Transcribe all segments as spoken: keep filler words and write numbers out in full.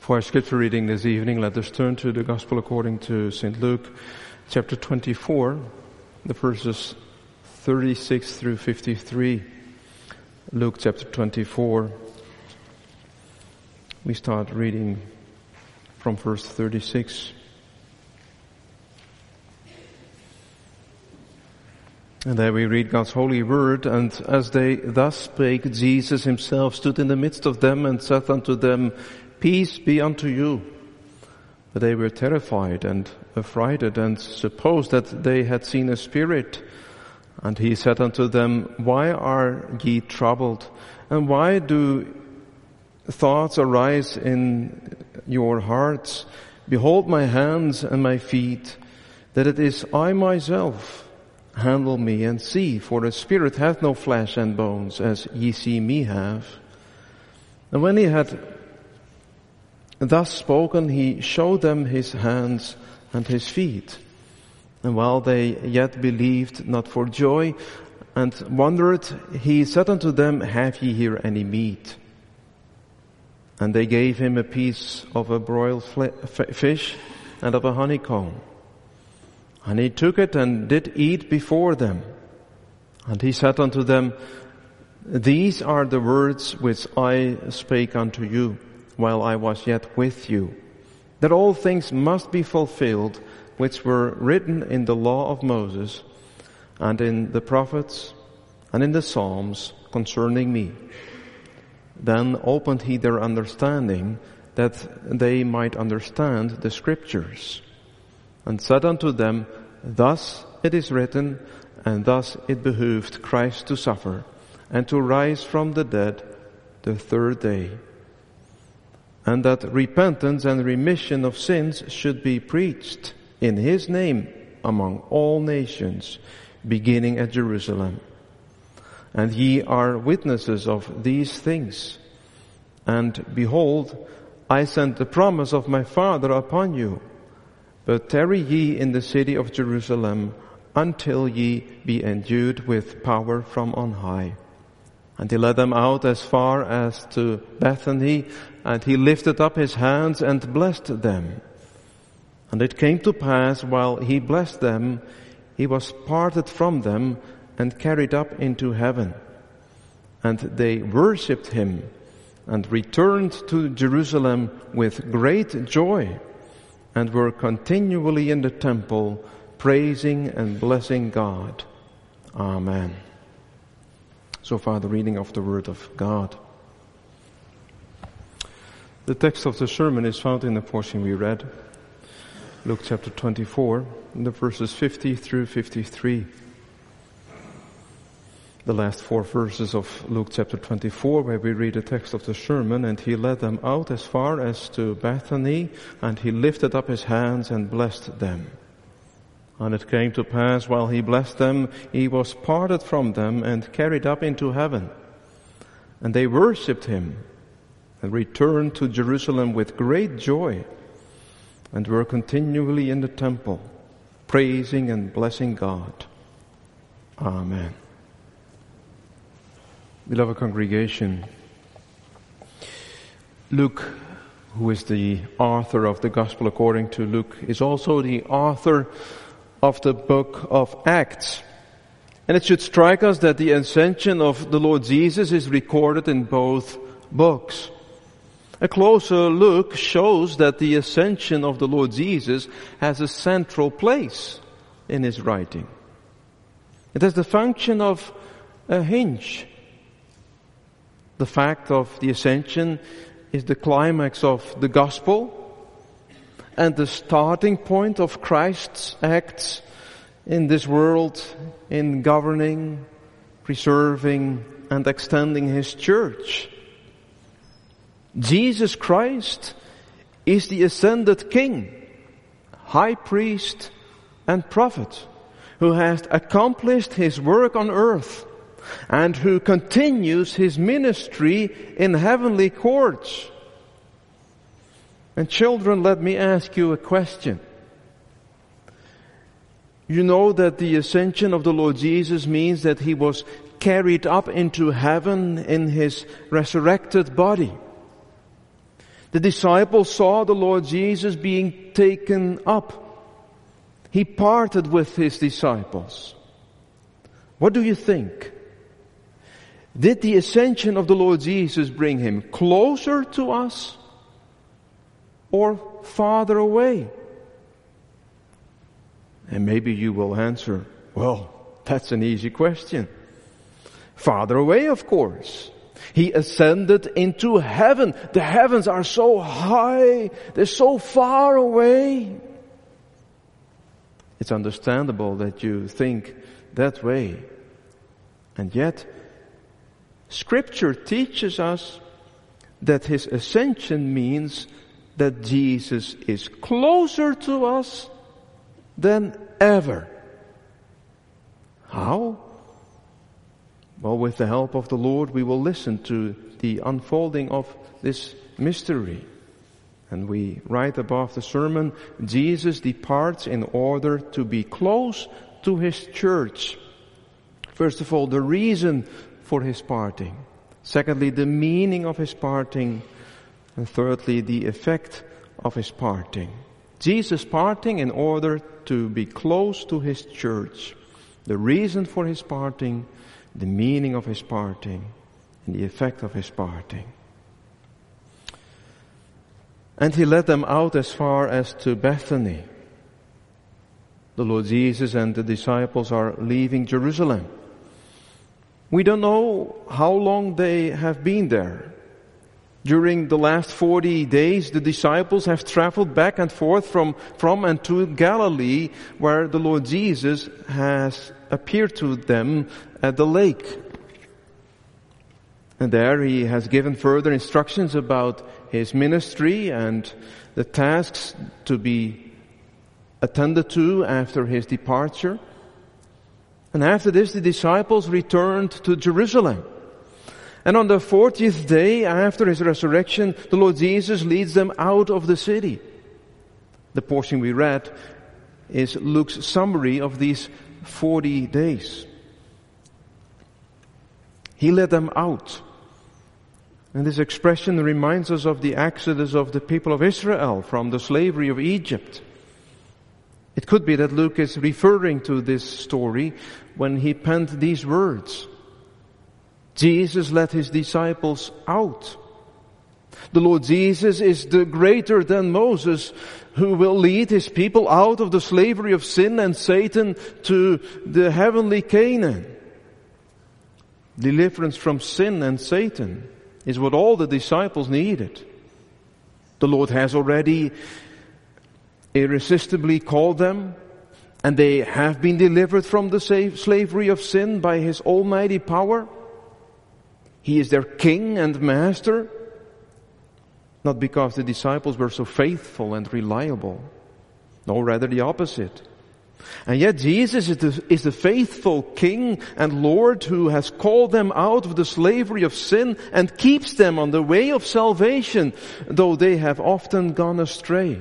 For our scripture reading this evening, let us turn to the Gospel according to Saint Luke, chapter twenty-four, the verses thirty-six through fifty-three. Luke chapter twenty-four. We start reading from verse thirty-six. And there we read God's holy word. And as they thus spake, Jesus himself stood in the midst of them and said unto them, Peace be unto you. But they were terrified and affrighted and supposed that they had seen a spirit. And he said unto them, Why are ye troubled? And why do thoughts arise in your hearts? Behold my hands and my feet, that it is I myself. Handle me and see, for the spirit hath no flesh and bones, as ye see me have. And when he had thus spoken, he showed them his hands and his feet. And while they yet believed not for joy and wondered, he said unto them, Have ye here any meat? And they gave him a piece of a broiled fish and of a honeycomb. And he took it and did eat before them. And he said unto them, These are the words which I spake unto you, while I was yet with you, that all things must be fulfilled, which were written in the law of Moses, and in the prophets, and in the Psalms concerning me. Then opened he their understanding, that they might understand the Scriptures, and said unto them, Thus it is written, and thus it behooved Christ to suffer, and to rise from the dead the third day, and that repentance and remission of sins should be preached in his name among all nations, beginning at Jerusalem. And ye are witnesses of these things. And behold, I send the promise of my Father upon you. But tarry ye in the city of Jerusalem until ye be endued with power from on high. And he led them out as far as to Bethany, and he lifted up his hands and blessed them. And it came to pass, while he blessed them, he was parted from them and carried up into heaven. And they worshipped him and returned to Jerusalem with great joy, and were continually in the temple, praising and blessing God. Amen. So far the reading of the Word of God. The text of the sermon is found in the portion we read, Luke chapter twenty-four, in the verses fifty through fifty-three. The last four verses of Luke chapter twenty-four, where we read the text of the sermon, and he led them out as far as to Bethany, and he lifted up his hands and blessed them. And it came to pass, while he blessed them, he was parted from them and carried up into heaven. And they worshipped him and returned to Jerusalem with great joy, and were continually in the temple, praising and blessing God. Amen. Beloved congregation, Luke, who is the author of the Gospel according to Luke, is also the author of the book of Acts. And it should strike us that the ascension of the Lord Jesus is recorded in both books. A closer look shows that the ascension of the Lord Jesus has a central place in his writing. It has the function of a hinge. The fact of the ascension is the climax of the gospel and the starting point of Christ's acts in this world in governing, preserving, and extending his church. Jesus Christ is the ascended King, High Priest, and Prophet, who has accomplished his work on earth and who continues his ministry in heavenly courts. And children, let me ask you a question. You know that the ascension of the Lord Jesus means that he was carried up into heaven in his resurrected body. The disciples saw the Lord Jesus being taken up. He parted with his disciples. What do you think? Did the ascension of the Lord Jesus bring him closer to us or farther away? And maybe you will answer, well, that's an easy question. Farther away, of course. He ascended into heaven. The heavens are so high. They're so far away. It's understandable that you think that way. And yet, Scripture teaches us that his ascension means that Jesus is closer to us than ever. How? Well, with the help of the Lord, we will listen to the unfolding of this mystery. And we write above the sermon, Jesus departs in order to be close to his church. First of all, the reason for his parting. Secondly, the meaning of his parting. And thirdly, the effect of his parting. Jesus parting in order to be close to his church. The reason for his parting, the meaning of his parting, and the effect of his parting. And he led them out as far as to Bethany. The Lord Jesus and the disciples are leaving Jerusalem. We don't know how long they have been there. During the last forty days, the disciples have traveled back and forth from, from and to Galilee, where the Lord Jesus has appeared to them at the lake. And there he has given further instructions about his ministry and the tasks to be attended to after his departure. And after this, the disciples returned to Jerusalem. And on the fortieth day after his resurrection, the Lord Jesus leads them out of the city. The portion we read is Luke's summary of these forty days. He led them out. And this expression reminds us of the exodus of the people of Israel from the slavery of Egypt. It could be that Luke is referring to this story when he penned these words. Jesus led his disciples out. The Lord Jesus is the greater than Moses who will lead his people out of the slavery of sin and Satan to the heavenly Canaan. Deliverance from sin and Satan is what all the disciples needed. The Lord has already irresistibly called them, and they have been delivered from the slavery of sin by his almighty power. He is their king and master, not because the disciples were so faithful and reliable, no, rather the opposite. And yet Jesus is the, is the faithful King and Lord who has called them out of the slavery of sin and keeps them on the way of salvation, though they have often gone astray.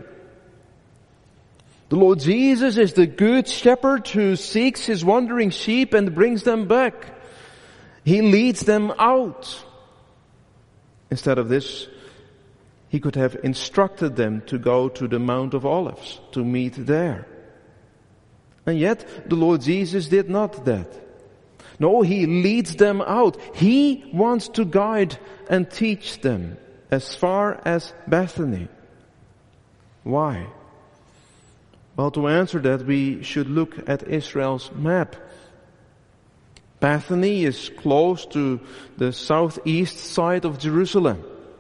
The Lord Jesus is the good shepherd who seeks his wandering sheep and brings them back. He leads them out. Instead of this, he could have instructed them to go to the Mount of Olives to meet there. And yet, the Lord Jesus did not that. No, he leads them out. He wants to guide and teach them as far as Bethany. Why? Well, to answer that, we should look at Israel's map. Bethany is close to the southeast side of Jerusalem.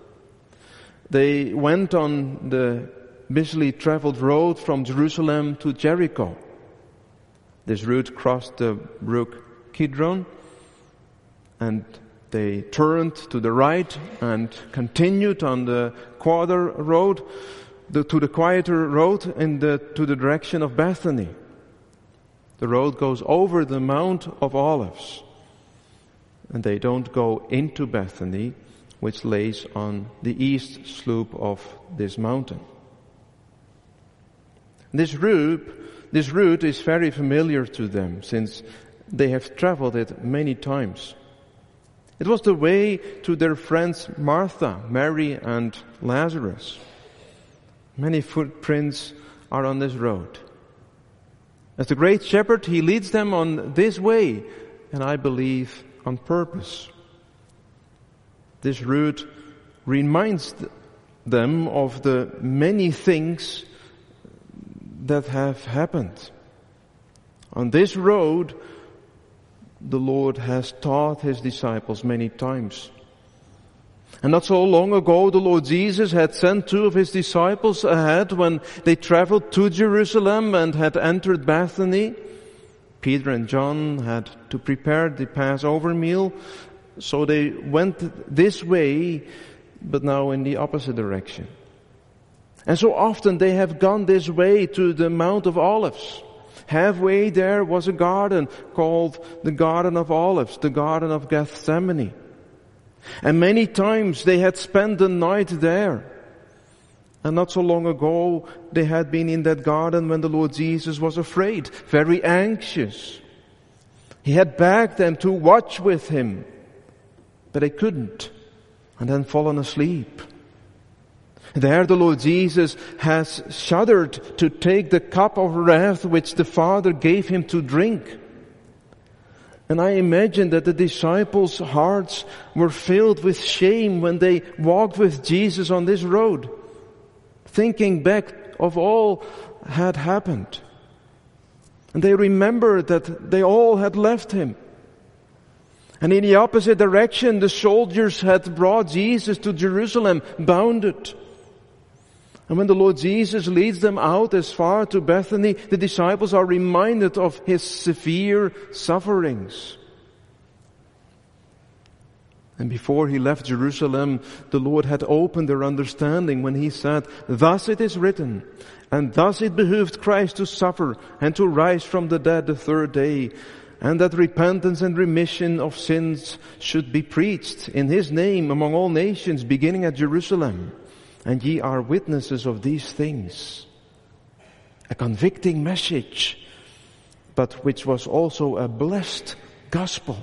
They went on the busily traveled road from Jerusalem to Jericho. This route crossed the brook Kidron, and they turned to the right and continued on the quieter road, the, to the quieter road in the, to the direction of Bethany. The road goes over the Mount of Olives, and they don't go into Bethany, which lays on the east slope of this mountain. This route This route is very familiar to them since they have traveled it many times. It was the way to their friends Martha, Mary, and Lazarus. Many footprints are on this road. As the great shepherd, he leads them on this way, and I believe on purpose. This route reminds them of the many things that have happened. On this road, the Lord has taught his disciples many times. And not so long ago, the Lord Jesus had sent two of his disciples ahead when they traveled to Jerusalem and had entered Bethany. Peter and John had to prepare the Passover meal, so they went this way, but now in the opposite direction. And so often they have gone this way to the Mount of Olives. Halfway there was a garden called the Garden of Olives, the Garden of Gethsemane. And many times they had spent the night there. And not so long ago they had been in that garden when the Lord Jesus was afraid, very anxious. He had begged them to watch with him, but they couldn't, and then fallen asleep. There the Lord Jesus has shuddered to take the cup of wrath which the Father gave him to drink. And I imagine that the disciples' hearts were filled with shame when they walked with Jesus on this road, thinking back of all had happened. And they remembered that they all had left him. And in the opposite direction, the soldiers had brought Jesus to Jerusalem, bounded. And when the Lord Jesus leads them out as far to Bethany, the disciples are reminded of his severe sufferings. And before he left Jerusalem, the Lord had opened their understanding when he said, "Thus it is written, and thus it behooved Christ to suffer and to rise from the dead the third day, and that repentance and remission of sins should be preached in his name among all nations, beginning at Jerusalem. And ye are witnesses of these things." A convicting message, but which was also a blessed gospel.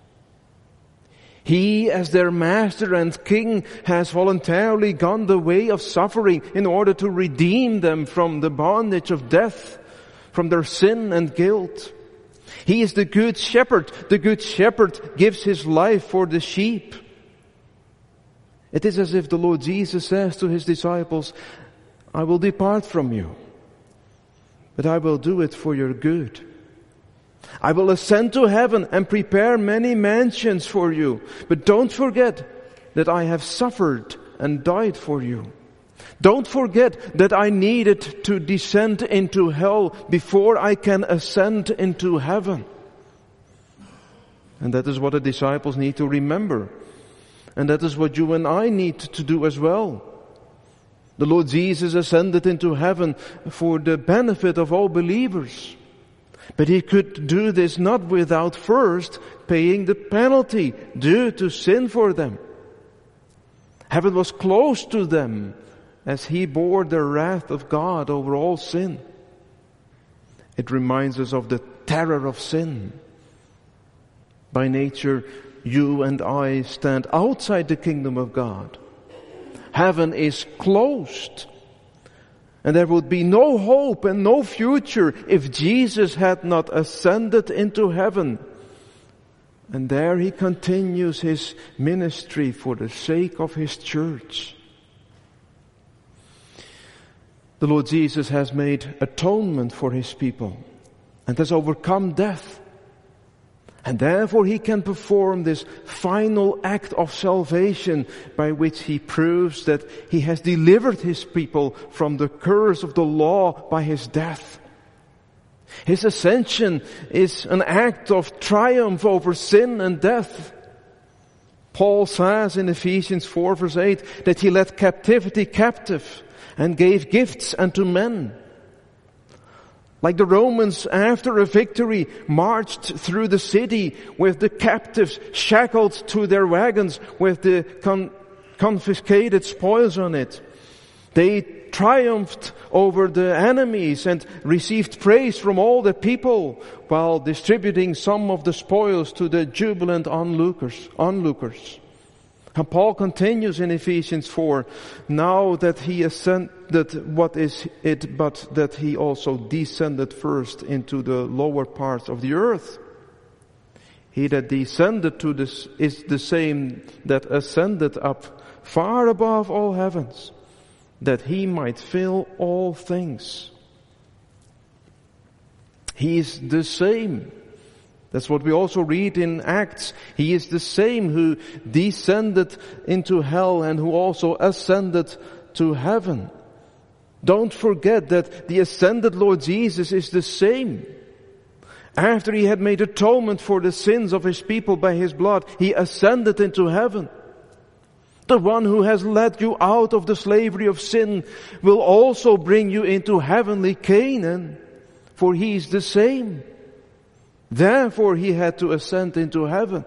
He, as their master and king, has voluntarily gone the way of suffering in order to redeem them from the bondage of death, from their sin and guilt. He is the good shepherd. The good shepherd gives his life for the sheep. It is as if the Lord Jesus says to his disciples, "I will depart from you, but I will do it for your good. I will ascend to heaven and prepare many mansions for you, but don't forget that I have suffered and died for you. Don't forget that I needed to descend into hell before I can ascend into heaven." And that is what the disciples need to remember. And that is what you and I need to do as well. The Lord Jesus ascended into heaven for the benefit of all believers. But he could do this not without first paying the penalty due to sin for them. Heaven was close to them as he bore the wrath of God over all sin. It reminds us of the terror of sin. By nature, you and I stand outside the kingdom of God. Heaven is closed. And there would be no hope and no future if Jesus had not ascended into heaven. And there he continues his ministry for the sake of his church. The Lord Jesus has made atonement for his people and has overcome death. And therefore he can perform this final act of salvation by which he proves that he has delivered his people from the curse of the law by his death. His ascension is an act of triumph over sin and death. Paul says in Ephesians four verse eight that he led captivity captive and gave gifts unto men. Like the Romans, after a victory, marched through the city with the captives shackled to their wagons with the con- confiscated spoils on it. They triumphed over the enemies and received praise from all the people while distributing some of the spoils to the jubilant onlookers. onlookers. And Paul continues in Ephesians four, now that he ascended, what is it but that he also descended first into the lower parts of the earth? He that descended to this is the same that ascended up far above all heavens, that he might fill all things. He is the same. That's what we also read in Acts. He is the same who descended into hell and who also ascended to heaven. Don't forget that the ascended Lord Jesus is the same. After he had made atonement for the sins of his people by his blood, he ascended into heaven. The one who has led you out of the slavery of sin will also bring you into heavenly Canaan, for he is the same. Therefore he had to ascend into heaven.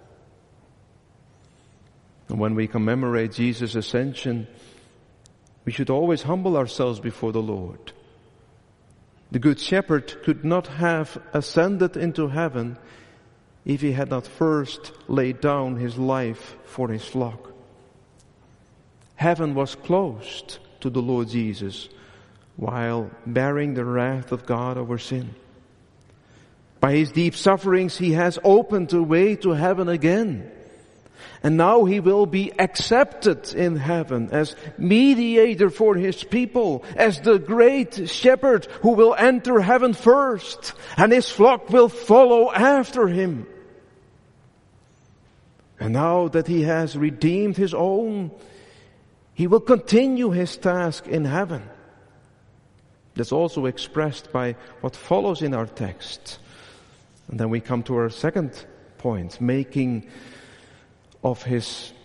And when we commemorate Jesus' ascension, we should always humble ourselves before the Lord. The Good Shepherd could not have ascended into heaven if he had not first laid down his life for his flock. Heaven was closed to the Lord Jesus while bearing the wrath of God over sin. By his deep sufferings, he has opened the way to heaven again. And now he will be accepted in heaven as mediator for his people, as the great shepherd who will enter heaven first, and his flock will follow after him. And now that he has redeemed his own, he will continue his task in heaven. That's also expressed by what follows in our text. And then we come to our second point, making of his,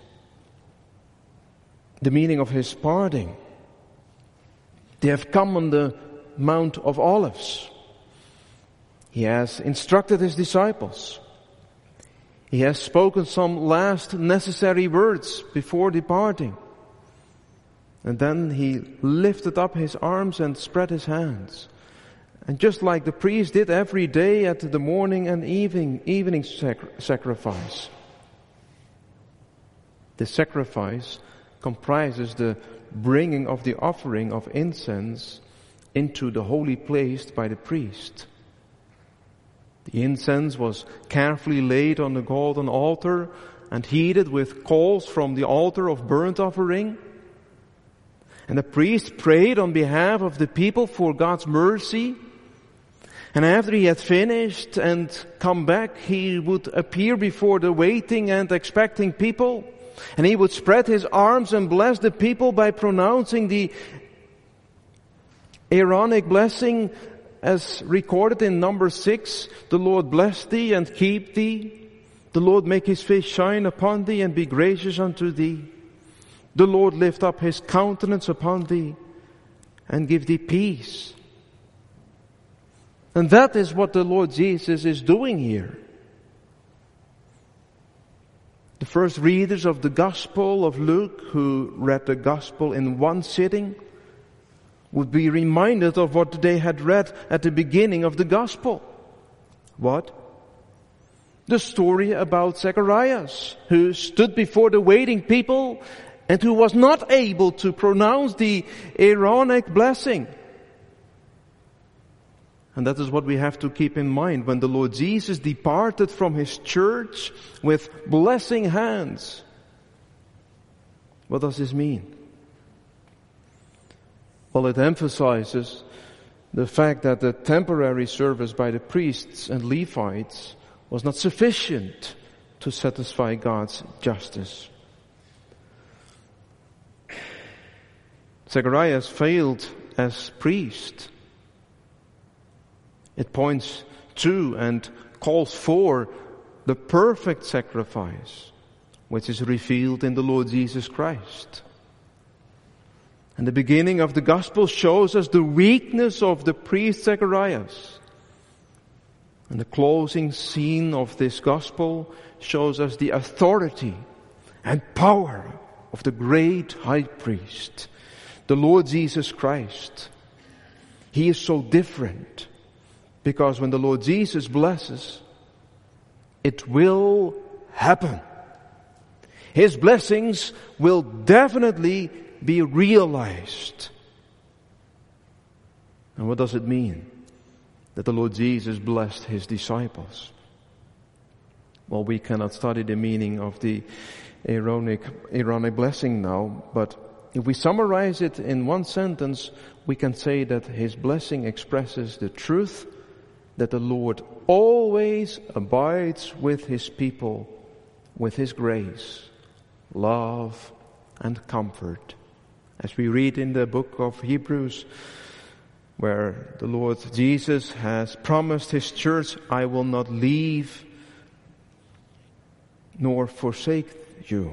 the meaning of his parting. They have come on the Mount of Olives. He has instructed his disciples. He has spoken some last necessary words before departing. And then he lifted up his arms and spread his hands. And just like the priest did every day at the morning and evening, evening sacri- sacrifice. The sacrifice comprises the bringing of the offering of incense into the holy place by the priest. The incense was carefully laid on the golden altar and heated with coals from the altar of burnt offering. And the priest prayed on behalf of the people for God's mercy. And after he had finished and come back, he would appear before the waiting and expecting people. And he would spread his arms and bless the people by pronouncing the Aaronic blessing as recorded in number six. The Lord bless thee and keep thee. The Lord make his face shine upon thee and be gracious unto thee. The Lord lift up his countenance upon thee and give thee peace. And that is what the Lord Jesus is doing here. The first readers of the Gospel of Luke, who read the Gospel in one sitting, would be reminded of what they had read at the beginning of the Gospel. What? The story about Zacharias, who stood before the waiting people and who was not able to pronounce the Aaronic blessing. And that is what we have to keep in mind when the Lord Jesus departed from his church with blessing hands. What does this mean? Well, it emphasizes the fact that the temporary service by the priests and Levites was not sufficient to satisfy God's justice. Zacharias failed as priest. It points to and calls for the perfect sacrifice, which is revealed in the Lord Jesus Christ. And the beginning of the gospel shows us the weakness of the priest Zacharias. And the closing scene of this gospel shows us the authority and power of the great high priest, the Lord Jesus Christ. He is so different because when the Lord Jesus blesses, it will happen. His blessings will definitely be realized. And what does it mean that the Lord Jesus blessed His disciples? Well, we cannot study the meaning of the Aaronic, Aaronic blessing now, but if we summarize it in one sentence, we can say that His blessing expresses the truth that the Lord always abides with His people with His grace, love, and comfort. As we read in the book of Hebrews, where the Lord Jesus has promised His church, I will not leave nor forsake you.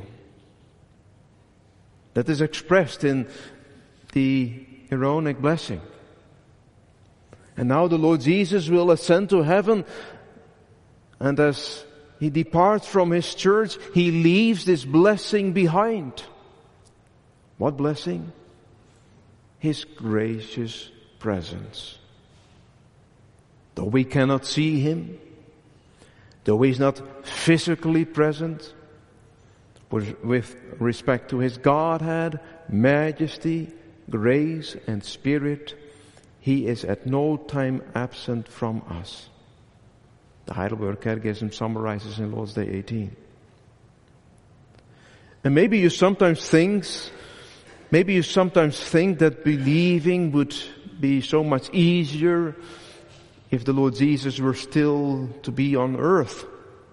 That is expressed in the Aaronic blessing. And now the Lord Jesus will ascend to heaven, and as He departs from His church, He leaves this blessing behind. What blessing? His gracious presence. Though we cannot see Him, though He's not physically present, with respect to His Godhead, majesty, grace, and Spirit, He is at no time absent from us. The Heidelberg Catechism summarizes in Lord's Day eighteen. And maybe you sometimes think, maybe you sometimes think that believing would be so much easier if the Lord Jesus were still to be on earth.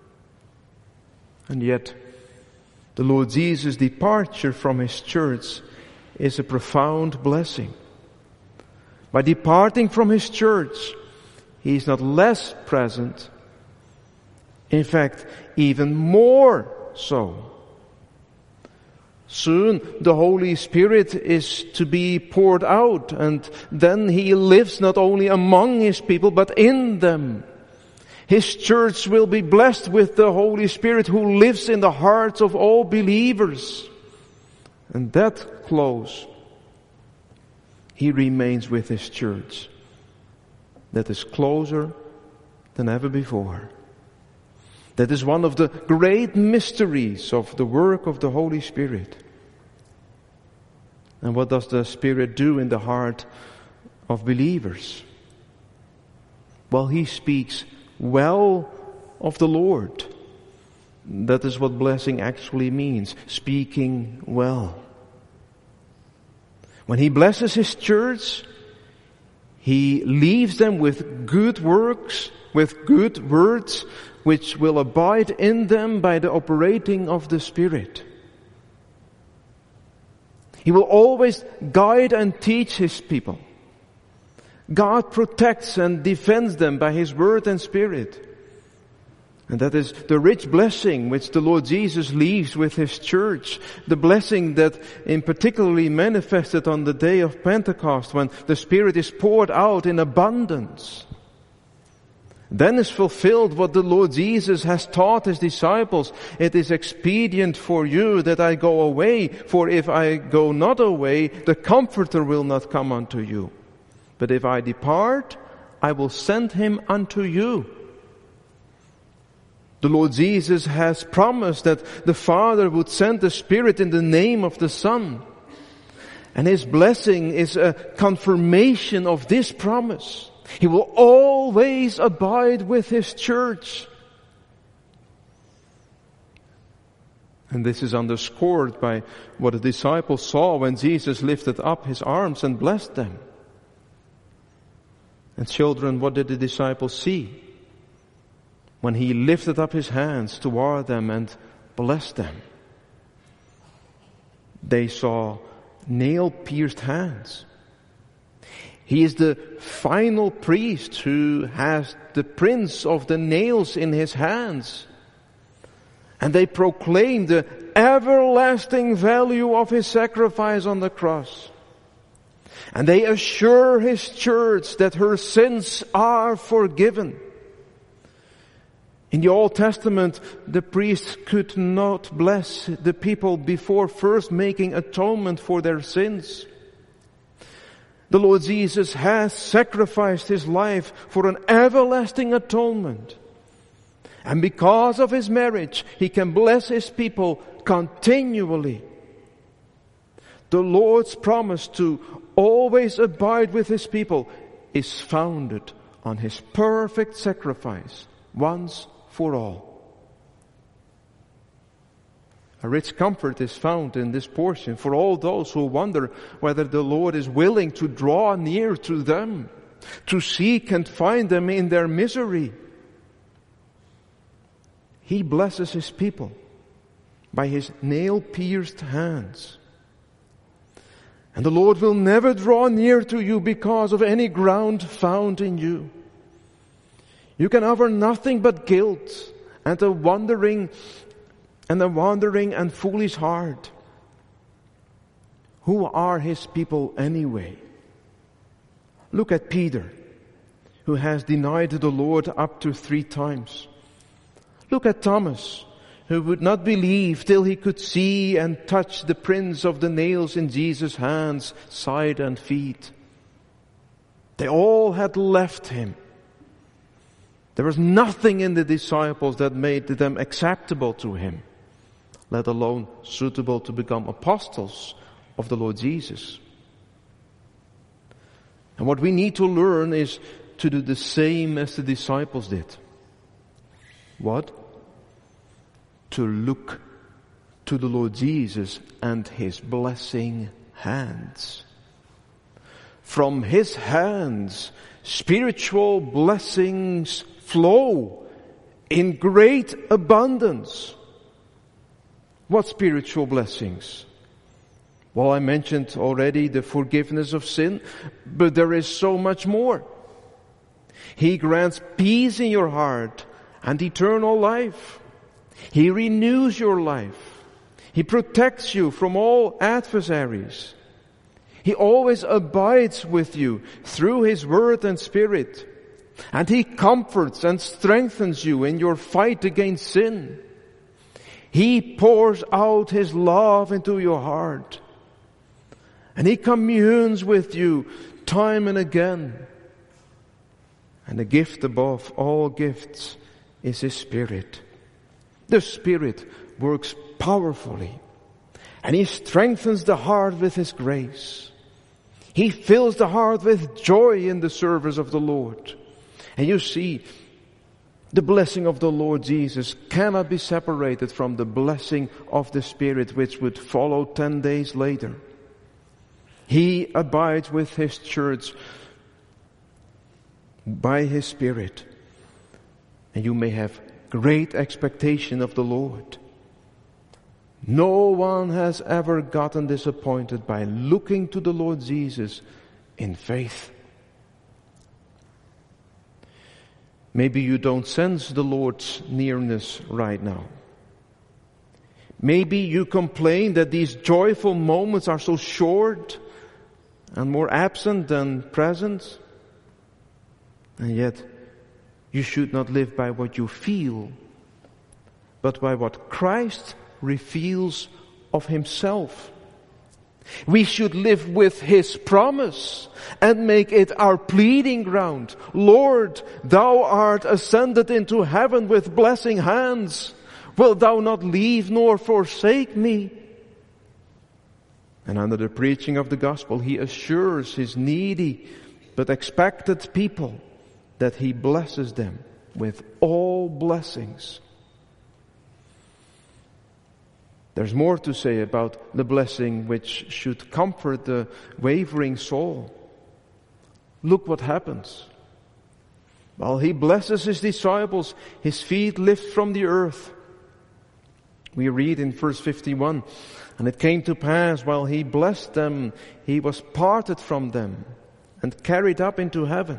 And yet, the Lord Jesus' departure from His church is a profound blessing. By departing from His church, He is not less present. In fact, even more so. Soon the Holy Spirit is to be poured out, and then He lives not only among His people, but in them. His church will be blessed with the Holy Spirit who lives in the hearts of all believers. And that close, He remains with His church. That is closer than ever before. That is one of the great mysteries of the work of the Holy Spirit. And what does the Spirit do in the heart of believers? Well, He speaks well of the Lord. That is what blessing actually means, speaking well. When He blesses His church, He leaves them with good works, with good words, which will abide in them by the operating of the Spirit. He will always guide and teach His people. God protects and defends them by His word and Spirit. And that is the rich blessing which the Lord Jesus leaves with His church. The blessing that in particularly manifested on the day of Pentecost when the Spirit is poured out in abundance. Then is fulfilled what the Lord Jesus has taught His disciples. It is expedient for you that I go away, for if I go not away, the Comforter will not come unto you. But if I depart, I will send Him unto you. The Lord Jesus has promised that the Father would send the Spirit in the name of the Son. And His blessing is a confirmation of this promise. He will always abide with His church. And this is underscored by what the disciples saw when Jesus lifted up His arms and blessed them. And children, what did the disciples see when He lifted up His hands toward them and blessed them? They saw nail-pierced hands. He is the final priest who has the prints of the nails in His hands. And they proclaim the everlasting value of His sacrifice on the cross. And they assure His church that her sins are forgiven. In the Old Testament, the priests could not bless the people before first making atonement for their sins. The Lord Jesus has sacrificed His life for an everlasting atonement. And because of His marriage, He can bless His people continually. The Lord's promise to always abide with His people is founded on His perfect sacrifice, once for all. A rich comfort is found in this portion for all those who wonder whether the Lord is willing to draw near to them, to seek and find them in their misery. He blesses His people by His nail-pierced hands. And the Lord will never draw near to you because of any ground found in you. You can offer nothing but guilt and a wandering and a wandering and foolish heart. Who are His people anyway? Look at Peter, who has denied the Lord up to three times. Look at Thomas, who would not believe till he could see and touch the prints of the nails in Jesus' hands, side and feet. They all had left Him. There was nothing in the disciples that made them acceptable to Him, let alone suitable to become apostles of the Lord Jesus. And what we need to learn is to do the same as the disciples did. What? To look to the Lord Jesus and His blessing hands. From His hands, spiritual blessings flow in great abundance. What spiritual blessings? Well, I mentioned already the forgiveness of sin, but there is so much more. He grants peace in your heart and eternal life. He renews your life. He protects you from all adversaries. He always abides with you through His Word and Spirit. And He comforts and strengthens you in your fight against sin. He pours out His love into your heart. And He communes with you time and again. And the gift above all gifts is His Spirit. The Spirit works powerfully. And He strengthens the heart with His grace. He fills the heart with joy in the service of the Lord. And you see, the blessing of the Lord Jesus cannot be separated from the blessing of the Spirit which would follow ten days later. He abides with His church by His Spirit. And you may have great expectation of the Lord. No one has ever gotten disappointed by looking to the Lord Jesus in faith. Maybe you don't sense the Lord's nearness right now. Maybe you complain that these joyful moments are so short and more absent than present. And yet, you should not live by what you feel, but by what Christ reveals of Himself. We should live with His promise and make it our pleading ground. Lord, Thou art ascended into heaven with blessing hands. Wilt Thou not leave nor forsake me? And under the preaching of the gospel, He assures His needy but expected people that He blesses them with all blessings. There's more to say about the blessing which should comfort the wavering soul. Look what happens. While He blesses His disciples, His feet lift from the earth. We read in verse fifty-one, and it came to pass while He blessed them, He was parted from them and carried up into heaven.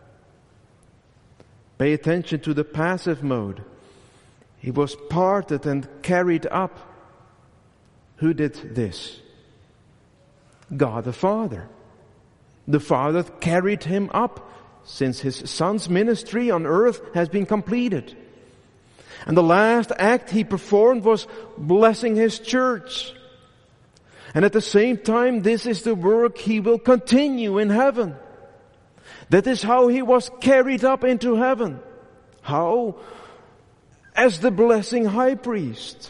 Pay attention to the passive mode. He was parted and carried up. Who did this? God the Father. The Father carried Him up since His Son's ministry on earth has been completed. And the last act He performed was blessing His church. And at the same time, this is the work He will continue in heaven. That is how He was carried up into heaven. How? As the blessing high priest.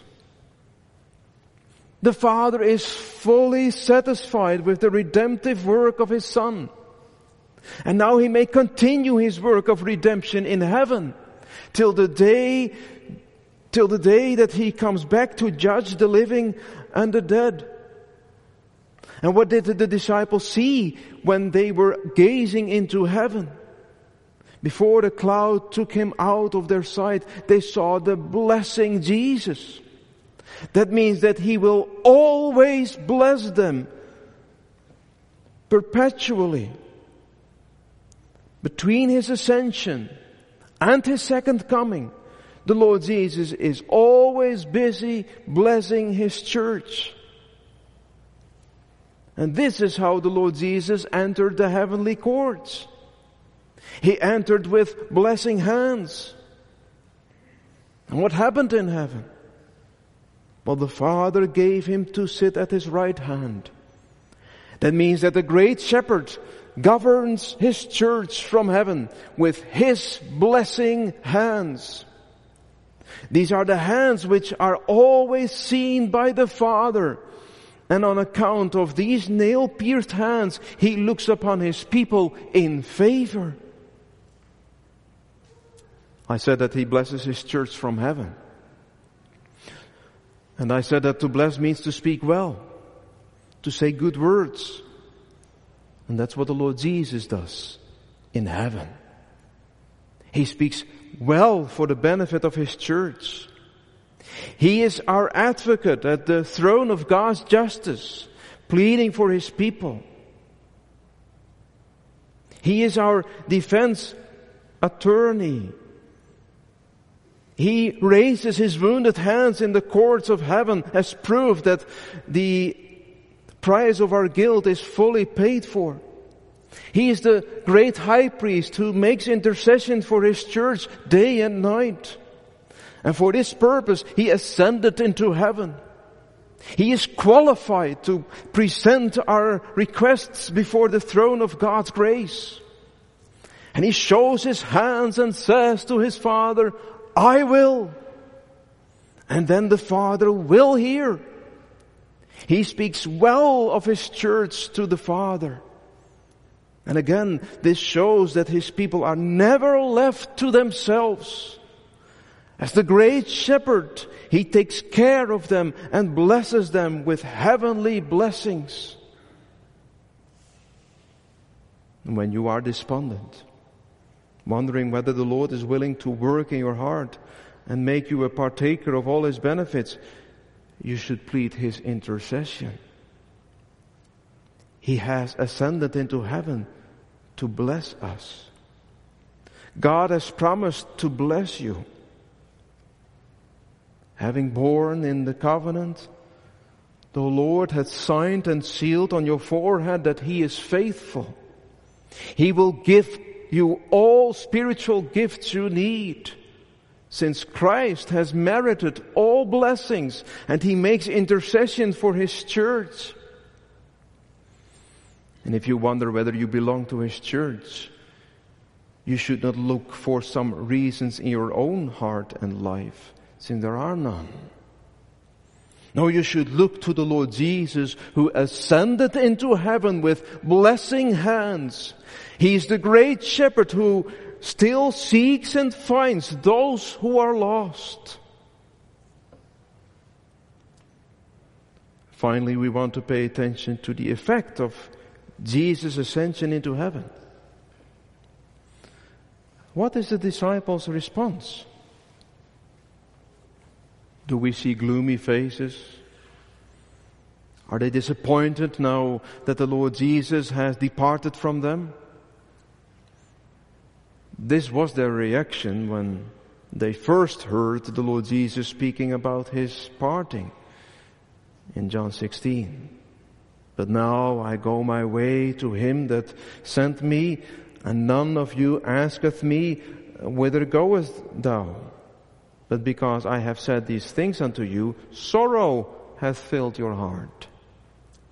The Father is fully satisfied with the redemptive work of His Son. And now He may continue His work of redemption in heaven till the day, till the day that He comes back to judge the living and the dead. And what did the disciples see when they were gazing into heaven? Before the cloud took Him out of their sight, they saw the blessing Jesus. That means that He will always bless them perpetually. Between His ascension and His second coming, the Lord Jesus is always busy blessing His church. And this is how the Lord Jesus entered the heavenly courts. He entered with blessing hands. And what happened in heaven? Well, the Father gave Him to sit at His right hand. That means that the great shepherd governs His church from heaven with His blessing hands. These are the hands which are always seen by the Father. And on account of these nail-pierced hands, He looks upon His people in favor. I said that He blesses His church from heaven. And I said that to bless means to speak well, to say good words. And that's what the Lord Jesus does in heaven. He speaks well for the benefit of His church. He is our advocate at the throne of God's justice, pleading for His people. He is our defense attorney. He raises His wounded hands in the courts of heaven as proof that the price of our guilt is fully paid for. He is the great high priest who makes intercession for His church day and night. And for this purpose, He ascended into heaven. He is qualified to present our requests before the throne of God's grace. And He shows His hands and says to His Father, I will. And then the Father will hear. He speaks well of His church to the Father. And again, this shows that His people are never left to themselves. As the great shepherd, He takes care of them and blesses them with heavenly blessings. And when you are despondent, wondering whether the Lord is willing to work in your heart and make you a partaker of all His benefits, you should plead His intercession. He has ascended into heaven to bless us. God has promised to bless you. Having borne in the covenant, the Lord has signed and sealed on your forehead that He is faithful. He will give you all spiritual gifts you need, since Christ has merited all blessings and He makes intercession for His church. And if you wonder whether you belong to His church, you should not look for some reasons in your own heart and life, since there are none. No, you should look to the Lord Jesus, who ascended into heaven with blessing hands. He is the great shepherd who still seeks and finds those who are lost. Finally, we want to pay attention to the effect of Jesus' ascension into heaven. What is the disciples' response? Do we see gloomy faces? Are they disappointed now that the Lord Jesus has departed from them? This was their reaction when they first heard the Lord Jesus speaking about His parting in John sixteen. But now I go my way to Him that sent me, and none of you asketh me, whither goest thou? But because I have said these things unto you, sorrow hath filled your heart.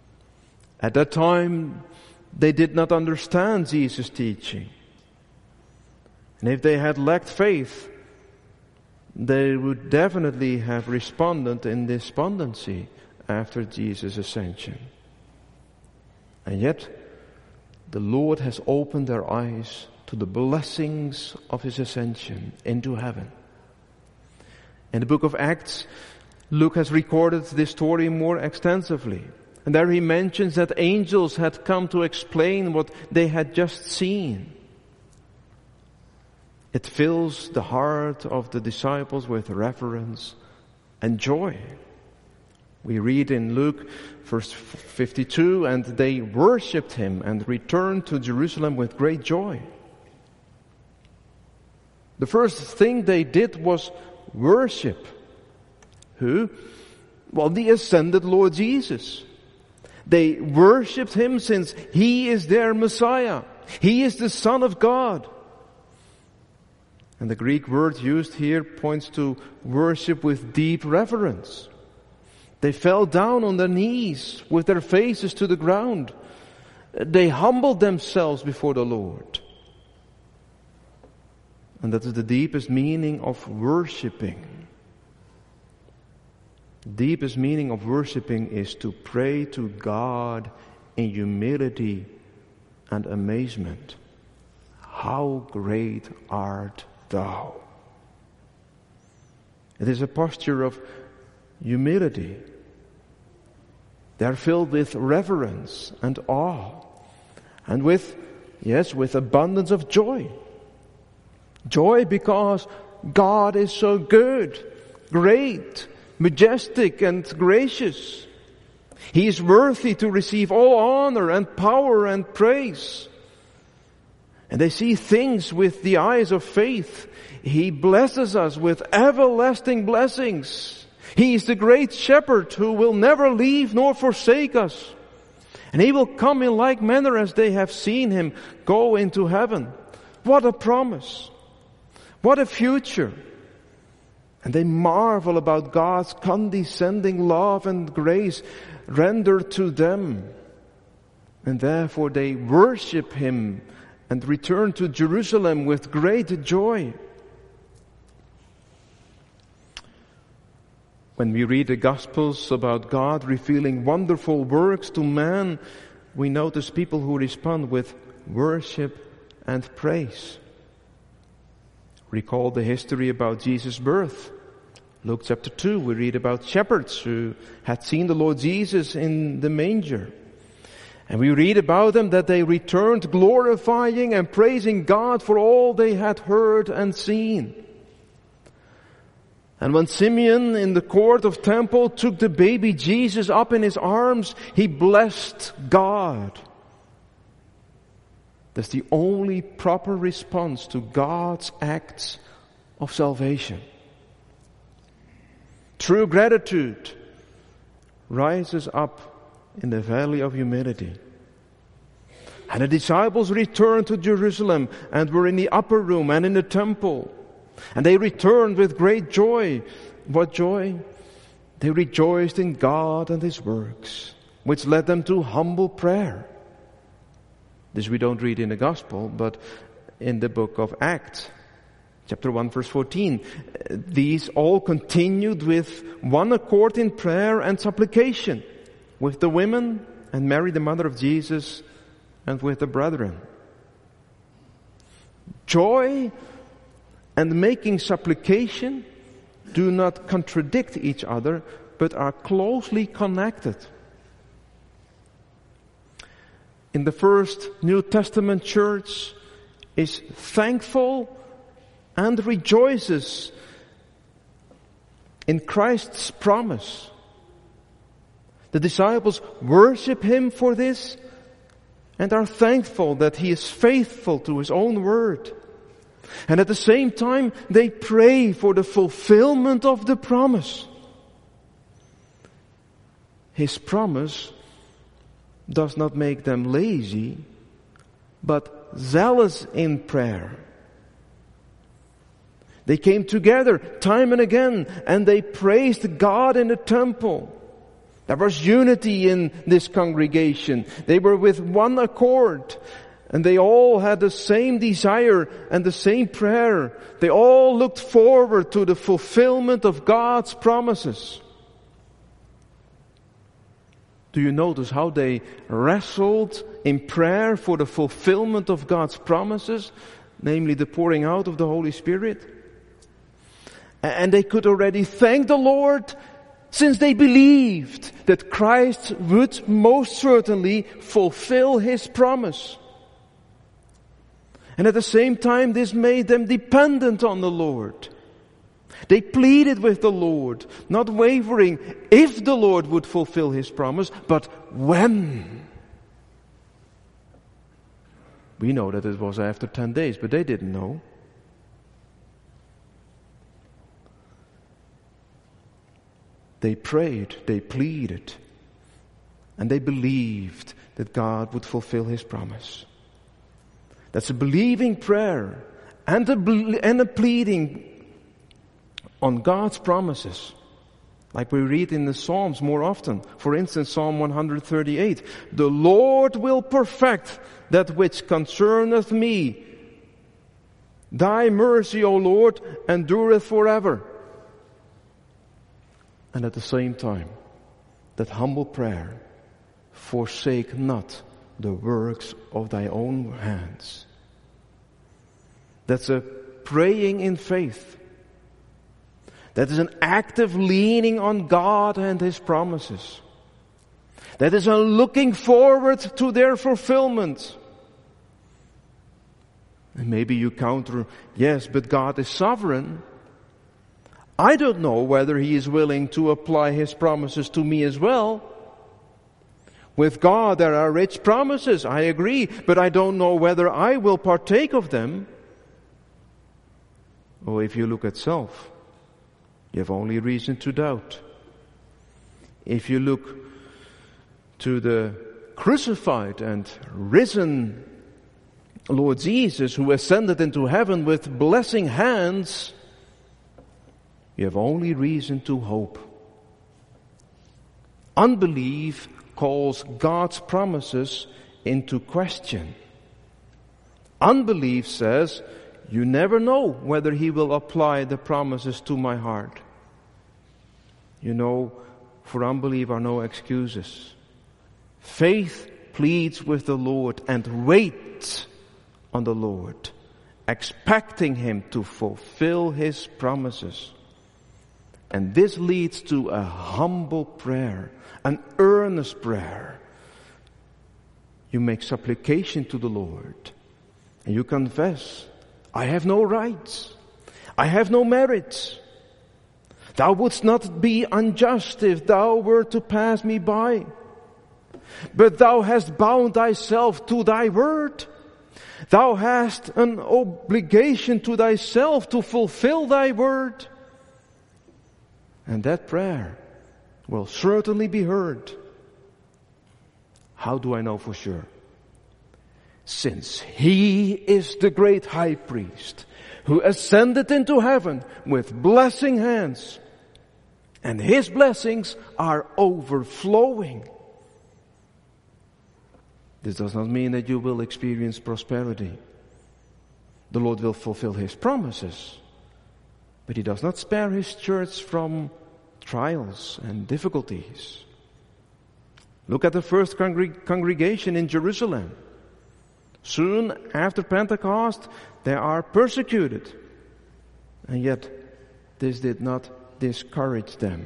At that time, they did not understand Jesus' teaching. And if they had lacked faith, they would definitely have responded in despondency after Jesus' ascension. And yet, the Lord has opened their eyes to the blessings of His ascension into heaven. In the book of Acts, Luke has recorded this story more extensively. And there he mentions that angels had come to explain what they had just seen. It fills the heart of the disciples with reverence and joy. We read in Luke, verse fifty-two, and they worshipped Him and returned to Jerusalem with great joy. The first thing they did was worship. Who? Well, the ascended Lord Jesus. They worshipped Him since He is their Messiah. He is the Son of God. And the Greek word used here points to worship with deep reverence. They fell down on their knees with their faces to the ground. They humbled themselves before the Lord. And that is the deepest meaning of worshiping. The deepest meaning of worshiping is to pray to God in humility and amazement. How great art Thou. It is a posture of humility. They are filled with reverence and awe, and with, yes, with abundance of joy. Joy because God is so good, great, majestic, and gracious. He is worthy to receive all honor and power and praise. And they see things with the eyes of faith. He blesses us with everlasting blessings. He is the great shepherd who will never leave nor forsake us. And He will come in like manner as they have seen Him go into heaven. What a promise. What a future. And they marvel about God's condescending love and grace rendered to them. And therefore they worship Him and return to Jerusalem with great joy. When we read the Gospels about God revealing wonderful works to man, we notice people who respond with worship and praise. Recall the history about Jesus' birth. Luke chapter two, we read about shepherds who had seen the Lord Jesus in the manger. And we read about them that they returned glorifying and praising God for all they had heard and seen. And when Simeon in the court of temple took the baby Jesus up in his arms, he blessed God. That's the only proper response to God's acts of salvation. True gratitude rises up in the valley of humility. And the disciples returned to Jerusalem and were in the upper room and in the temple. And they returned with great joy. What joy? They rejoiced in God and His works, which led them to humble prayer. This we don't read in the Gospel, but in the book of Acts, chapter one, verse fourteen. These all continued with one accord in prayer and supplication, with the women and Mary, the mother of Jesus, and with the brethren. Joy and making supplication do not contradict each other, but are closely connected. In the first New Testament church is thankful and rejoices in Christ's promise. The disciples worship Him for this and are thankful that He is faithful to His own word. And at the same time, they pray for the fulfillment of the promise. His promise does not make them lazy, but zealous in prayer. They came together time and again, and they praised God in the temple. There was unity in this congregation. They were with one accord. And they all had the same desire and the same prayer. They all looked forward to the fulfillment of God's promises. Do you notice how they wrestled in prayer for the fulfillment of God's promises, namely the pouring out of the Holy Spirit? And they could already thank the Lord since they believed that Christ would most certainly fulfill His promise. And at the same time, this made them dependent on the Lord. They pleaded with the Lord, not wavering if the Lord would fulfill His promise, but when. We know that it was after ten days, but they didn't know. They prayed, they pleaded, and they believed that God would fulfill His promise. That's a believing prayer and a, and a pleading on God's promises. Like we read in the Psalms more often. For instance, Psalm one thirty-eight. The Lord will perfect that which concerneth me. Thy mercy, O Lord, endureth forever. And at the same time, that humble prayer, forsake not the works of thy own hands. That's a praying in faith. That is an active leaning on God and His promises. That is a looking forward to their fulfillment. And maybe you counter, yes, but God is sovereign. I don't know whether He is willing to apply His promises to me as well. With God there are rich promises, I agree, but I don't know whether I will partake of them. Or if you look at self, you have only reason to doubt. If you look to the crucified and risen Lord Jesus, who ascended into heaven with blessing hands, you have only reason to hope. Unbelief calls God's promises into question. Unbelief says, you never know whether He will apply the promises to my heart. You know, for unbelief are no excuses. Faith pleads with the Lord and waits on the Lord, expecting Him to fulfill His promises. And this leads to a humble prayer, an earnest prayer. You make supplication to the Lord, and you confess, I have no rights, I have no merits. Thou wouldst not be unjust if thou were to pass me by. But thou hast bound thyself to thy word. Thou hast an obligation to thyself to fulfill thy word. And that prayer will certainly be heard. How do I know for sure? Since He is the great high priest who ascended into heaven with blessing hands, and His blessings are overflowing. This does not mean that you will experience prosperity. The Lord will fulfill His promises, but He does not spare His church from trials and difficulties. Look at the first congreg- congregation in Jerusalem. Soon after Pentecost, they are persecuted. And yet, this did not discourage them.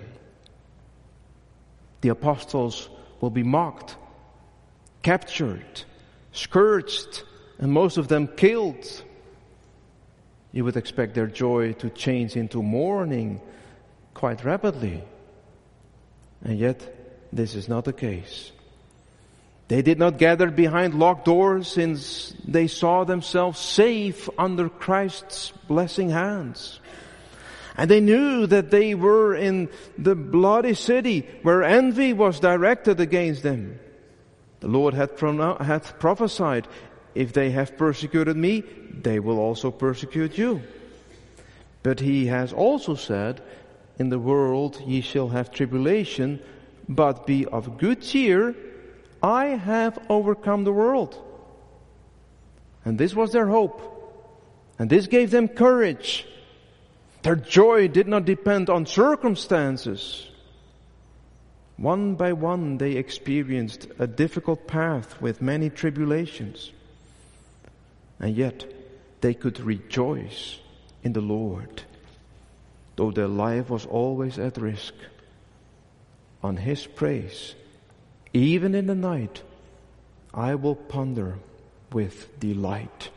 The apostles will be mocked, captured, scourged, and most of them killed. You would expect their joy to change into mourning quite rapidly. And yet, this is not the case. They did not gather behind locked doors since they saw themselves safe under Christ's blessing hands. And they knew that they were in the bloody city where envy was directed against them. The Lord had, prono- had prophesied, if they have persecuted me, they will also persecute you. But He has also said, in the world ye shall have tribulation, but be of good cheer. I have overcome the world. And this was their hope. And this gave them courage. Their joy did not depend on circumstances. One by one they experienced a difficult path with many tribulations. And yet they could rejoice in the Lord, though their life was always at risk. On His praise, even in the night, I will ponder with delight.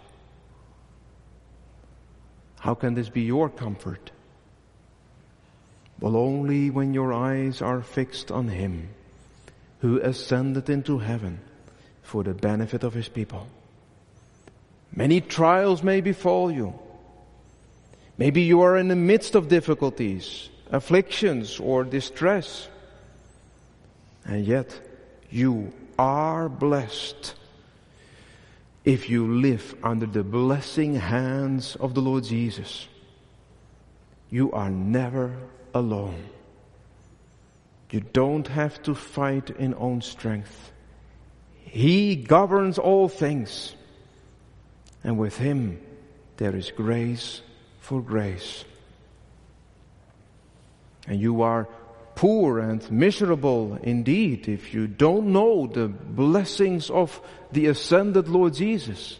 How can this be your comfort? Well, only when your eyes are fixed on Him who ascended into heaven for the benefit of His people. Many trials may befall you. Maybe you are in the midst of difficulties, afflictions, or distress. And yet, you are blessed if you live under the blessing hands of the Lord Jesus. You are never alone. You don't have to fight in own strength. He governs all things. And with Him, there is grace for grace. And you are poor and miserable indeed if you don't know the blessings of the ascended Lord Jesus.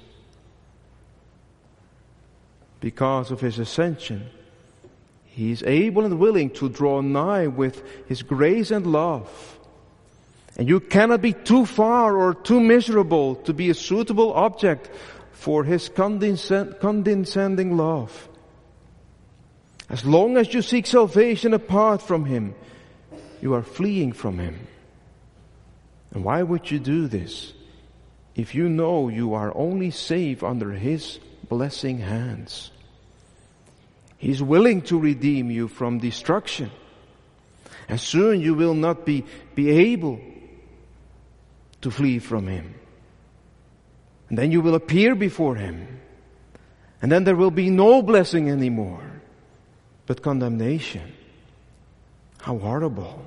Because of His ascension, He is able and willing to draw nigh with His grace and love. And you cannot be too far or too miserable to be a suitable object for His condescending love. As long as you seek salvation apart from Him, you are fleeing from Him. And why would you do this if you know you are only safe under His blessing hands? He's willing to redeem you from destruction. And soon you will not be, be able to flee from Him. And then you will appear before Him. And then there will be no blessing anymore, but condemnation. How horrible.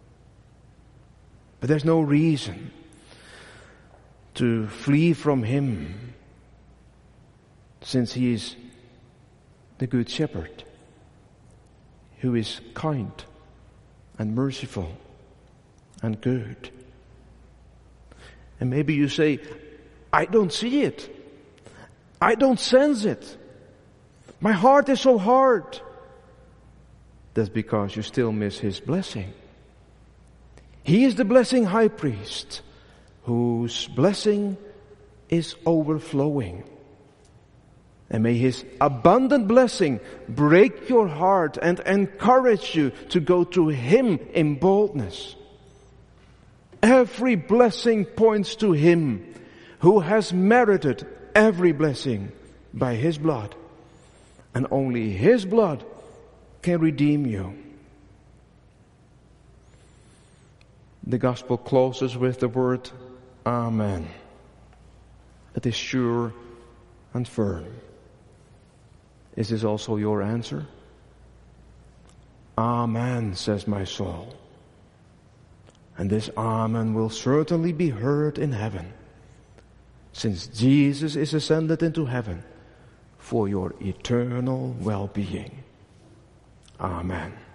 But there's no reason to flee from Him, since He is the Good Shepherd, who is kind and merciful and good. And maybe you say, I don't see it. I don't sense it. My heart is so hard. That's because you still miss His blessing. He is the blessing high priest, whose blessing is overflowing. And may His abundant blessing break your heart and encourage you to go to Him in boldness. Every blessing points to Him who has merited every blessing by His blood. And only His blood can redeem you. The gospel closes with the word Amen. It is sure and firm. Is this also your answer? Amen, says my soul. And this Amen will certainly be heard in heaven, since Jesus is ascended into heaven for your eternal well-being. Amen.